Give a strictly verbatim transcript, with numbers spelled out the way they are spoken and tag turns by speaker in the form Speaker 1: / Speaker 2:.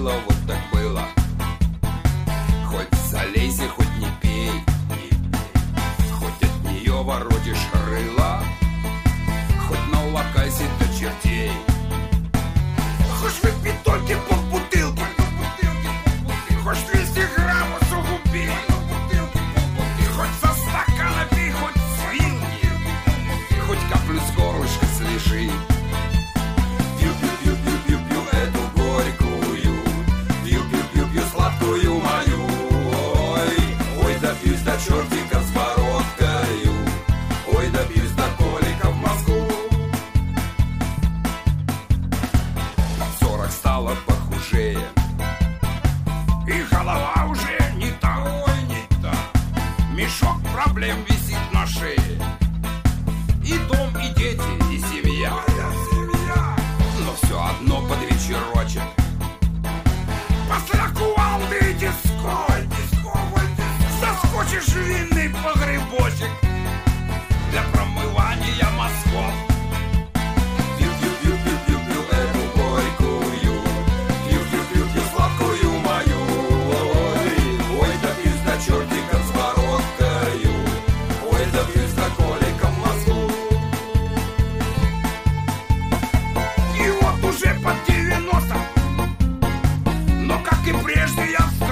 Speaker 1: было, вот так было. Хоть залейся, хоть не пей, хоть от нее воротишь рыла, хоть наулакайся до чертей. Хочешь выпить только полбутылки, хочешь двести граммов сугубей, хоть со стакана пей, хоть свиньи, хоть каплю с горлышка слежи. Пью-пью-пью-пью-пью-пью эту горькую, пью-пью-пью-пью сладкую мою. Ой, ой, допьюсь до чертиков с бородкою, ой, допьюсь до колика в мозгу. Сорок стало похужее, и голова уже не та, ой, не та. Мешок проблем висит на шее, и дом, и дети, и семья. Но все одно под вечерочек после кувалды и дисколь заскочишь в винный погребочек для промывания мозгов. Пью-пью-пью-пью-пью эту горькую, пью-пью-пью-пью сладкую мою. Ой, ой, допьюсь до чертиков с бородкою, ой, допьюсь до колика в мозгу. И вот уже под девяносто, но как и прежде я